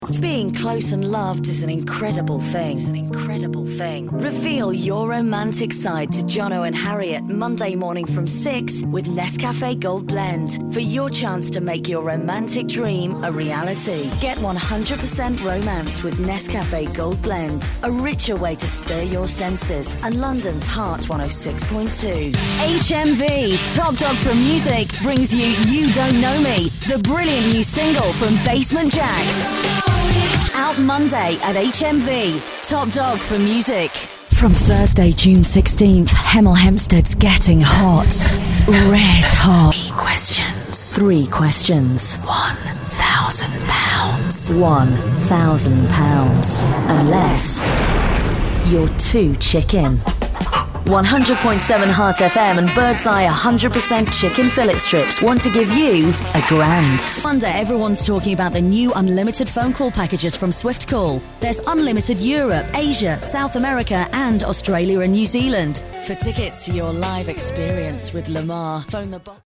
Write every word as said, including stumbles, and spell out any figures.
Being close and loved is an incredible thing. It's an incredible thing. Reveal your romantic side to Jono and Harriet Monday morning from six with Nescafe Gold Blend for your chance to make your romantic dream a reality. Get one hundred percent romance with Nescafe Gold Blend, a richer way to stir your senses. And London's Heart one oh six point two. H M V, Top Dog for Music, brings you You Don't Know Me, the brilliant new single from Basement Jaxx. Out Monday at H M V. Top Dog for Music. From Thursday, June sixteenth, Hemel Hempstead's getting hot. Red hot. Three questions. Three questions. One thousand pounds. One thousand pounds. Unless you're too chicken. one hundred point seven Heart F M and Birdseye one hundred percent chicken fillet strips want to give you a grand. Wonder everyone's talking about the new unlimited phone call packages from Swift Call. There's unlimited Europe, Asia, South America and Australia and New Zealand. For tickets to your live experience with Lamar, phone the box.